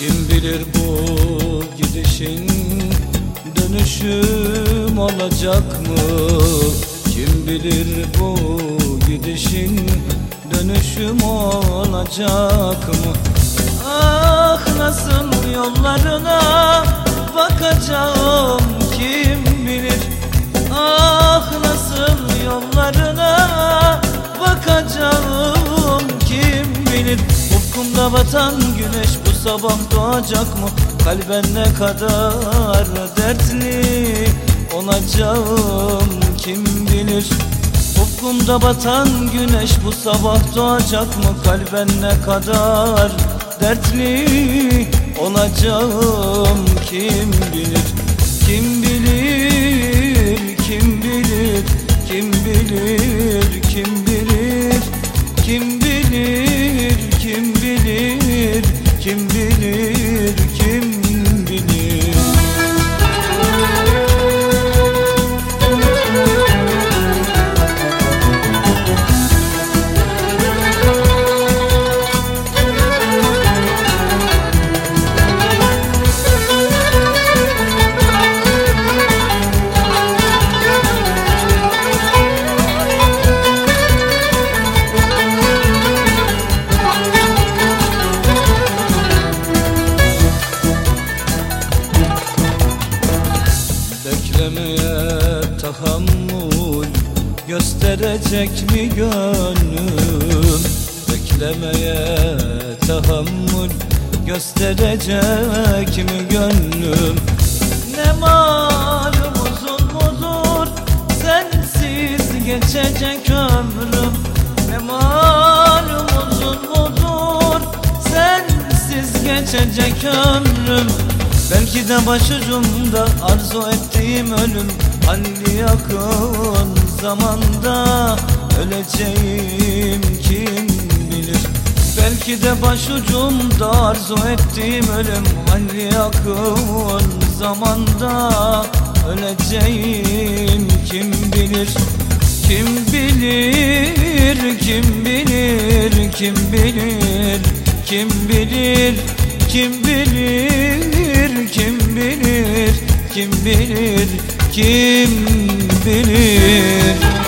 Kim bilir bu gidişin dönüşüm olacak mı? Kim bilir bu gidişin dönüşüm olacak mı? Ah nasıl yollarına bakacağım kim bilir? Ah nasıl yollarına bakacağım kim bilir? Ufkumda batan güneş bu sabah doğacak mı? Kalben ne kadar dertli olacağım kim bilir? Ufkumda batan güneş bu sabah doğacak mı? Kalben ne kadar dertli olacağım kim bilir? Kim bilir, kim bilir, kim bilir, kim bilir, kim bilir, kim bilir, kim bilir, kim bilir? Beklemeye tahammül gösterecek mi gönlüm? Beklemeye tahammül gösterecek mi gönlüm? Ne malum uzun mudur sensiz geçecek ömrüm? Ne malum uzun mudur sensiz geçecek ömrüm? Belki de başucumda arzu ettiğim ölüm, hani yakın zamanda öleceğim kim bilir? Belki de başucumda arzu ettiğim ölüm, hani yakın zamanda öleceğim kim bilir? Kim bilir, kim bilir, kim bilir, kim bilir, kim bilir, kim bilir, kim bilir, kim bilir?